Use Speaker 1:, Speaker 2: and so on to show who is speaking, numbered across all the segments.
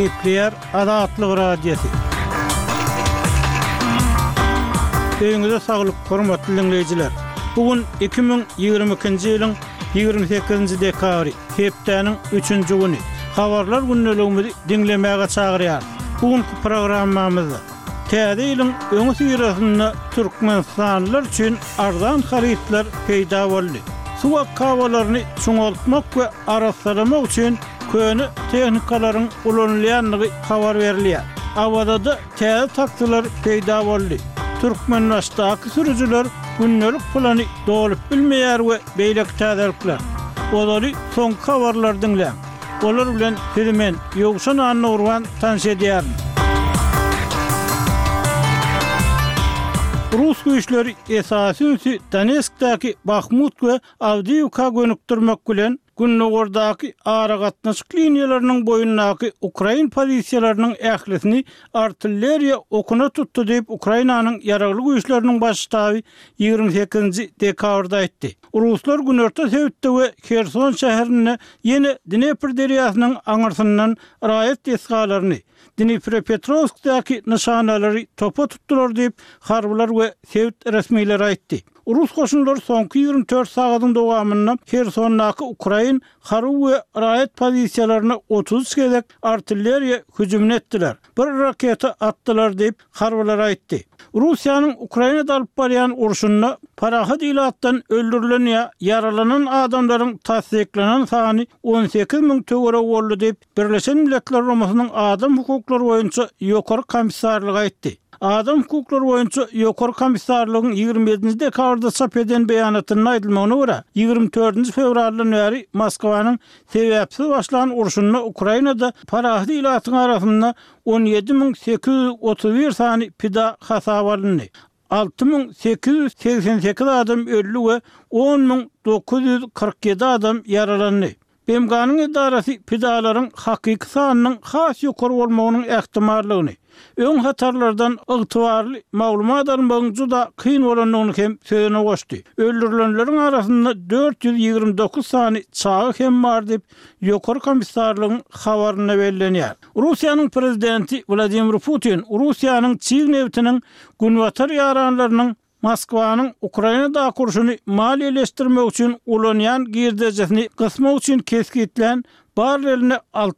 Speaker 1: Kepler Adatlyk radiosu. Öňüňizde saglyk, hormatly dinleyijiler. Bugün 2022-nji ýylyň 28-nji dekabry, hepdeniň 3-nji güni. Habarlar günneligimizi dinlemäge çagyrýar. Bugünkü programmamyzda täze ýylyň öňü syrasynda türkmenstanlylar üçin arzan haritler peýda boldy. Suwak kabalaryny çoňaltmak we araşdyrmak üçin köni tehnikalaryň ulanylýanlygy habar berilýär. Awada täze taktylar peýda boldy. Türkmenistandagı sürücüler günnelik plany dolup bilmeýär we beýlek täzelikler. Olary soň habarlar dinleýär. Olar bilen Filmen Ýogşan Anurwan tanış edýär. Rus güýçleri esasy Donetskdaky Bakhmut we Avdiivka gönükdirmek bilen Günnogordaky ara gatnaşyk liniýalarynyň boýundaky Ukraina pozisiýalarynyň ählisini artilleriýa okuna tutdy diýip Ukrainanyň ýaragly güýçleriniň baş ştaby 28-nji dekabrda aýtdy. Ruslar günorta Sewitde we Kherson şäherine ýene Dnepr derýasynyň aňarsyndan raýat esgalaryny Dnipropetrovskdaky nyşanalary topa tutdular diýip harbylar we Sewit resmiýetleri aýtdy. Rus goşunlary soňky 24 sagatyň dowamynda Khersondaky Ukraina haryw we raýat pozisiýalaryna 30 gedek artilleriýa hüjüm etdiler. Bir raketa atdylar diýip harbylar aýtdy. Russiýanyň Ukrainada alyp barýan urşunda parahat ilatdan öldürilen ýa yaralanan adamlaryň tasdiklanan sany 18.000 töwere boldy diýip Birleşen Milletler Romasynyň adam hukuklary boýunça ýokary komissarlygy aýtdy. Adam hukukları boýunça ýokary komissarlygyň 27-nji dekabrda çap eden beýanatyna aýdylmagyna görä 24-nji fevraldan bäri Moskwanyň sebäpsiz başlanan urşunda Ukrainada parahat ilatyň arasynda 17.831 sany pida hasap alındy. 6.888 adam öldü we 10.947 adam yaralandy. BMG'nyň edarasy pidalaryň hakyky sanynyň has ýokary bolmagynyň ähtimallygyny, öň hatarlardan ygtybarly maglumat almagyň juda kyn bolanyny hem söýene goşdy. Öldürilenleriň arasynda 429 sany çağı hem bar diýip ýokary komissarlygyň habaryna berilýär. Russiýanyň prezidenti Vladimir Putin Russiýanyň Çig newtiniň günwatar ýaranlarynyň Moskwanyň Ukrainada kurşuny maliýeleşdirmek üçin ulanýan girdejesini gysmak üçin keskitlen barreline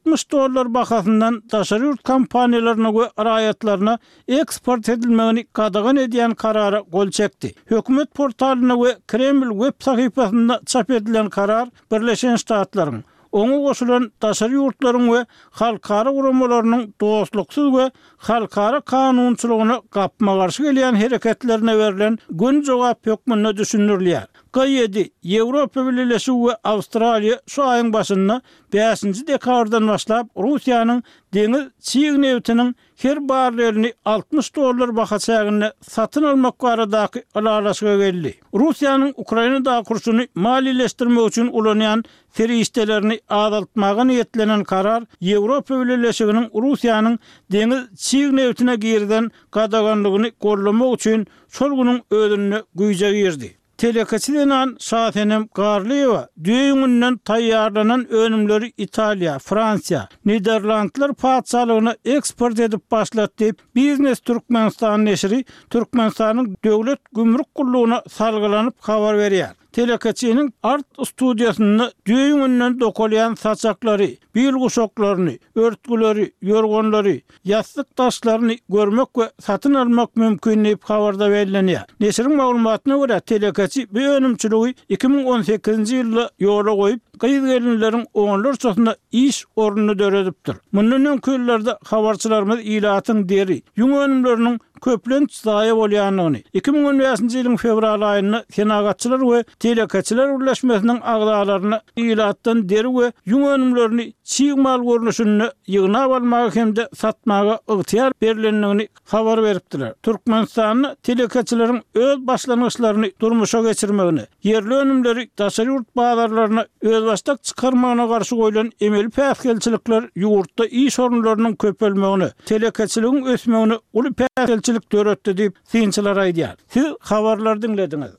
Speaker 1: $60 bahasyndan daşary ýurt kompaniýalaryna we raýatlaryna eksport edilmegini gadagan edýän karara gol çekdi. Hökümet portalyna we Kreml web sahypasynda çap edilen karar Birleşen Ştatlaryň oňa goşulan daşary ýurtlaryň we halkara guramalarynyň dostluksyz we halkara kanunçylygyna gapma garşy gelýän hereketlerine berilen gün jogap hökmüne düşünülýär. G7 Ýewropa Birleşigi we Awstraliýa şu aýyň başynda 5-nji dekabrdan başlap Russiýanyň deňiz Çig newtiniň her barrelini $60 bahaçagyny satyn almak baradaky alalaşyga geldi. Russiýanyň Ukrainada kurşuny maliýeleşdirmek üçin ulanýan feriştelerini azaltmagy niýetlenen karar Ýewropa Birleşiginiň Russiýanyň deňiz Çig newtine girden gadaganlygyny gollamak üçin şol güniň özüne güýje girdi. Telekaçydan Şahenem Garliýewa düýüňinden taýýarlanan önümleri Italiýa, Fransiýa, Niderlandlar paçalygyna eksport edip başlatdy diýip Biznes Türkmenistan neşri Türkmenistanyň döwlet gümrük gullugyna salgylanyp habar berýär. Telekaçynyň art studiýasynda düýüňinden dokolýan saçaklary, bil guşaklaryny, örtgüleri, ýorgonlary, ýaslyk taşlaryny görmek we satyn almak mümkin diýip habarda berilýär. Neşriň maglumatyna görä telekaçy bu önümçiligi 2018-nji ýylda ýola goýup gyýyz gelinleriň oňlar çatynda iş ornuny döredipdir. Mundan öňkülerde habarçylarymyz ilatyň deri, ýuň önümleriniň köplenç zaýa bolýanyny 2015-nji ýylyň fevral aýynda senagatçylar we telekaçylar birleşmesiniň agdalaryna ilatdan deri we ýuň önümlerini çiğ mal görnüşini ýygnap almagy hemde satmagy ygtyar berilendigini habar beripdiler. Türkmenistanyň telekaçylaryň öz başlangyçlaryny durmuşa geçirmegini, yerli önümleri daşary ýurt bazarlaryna öz başdak çykarmagyna garşy goýulan emeli päsgelçilikler ýurtda iş orunlarynyň köpelmegini, telekaçylygyň ösmegini uly päsgelçilik döretdi diýip synçylar aýdýar. Siz habarlar dinlediňiz.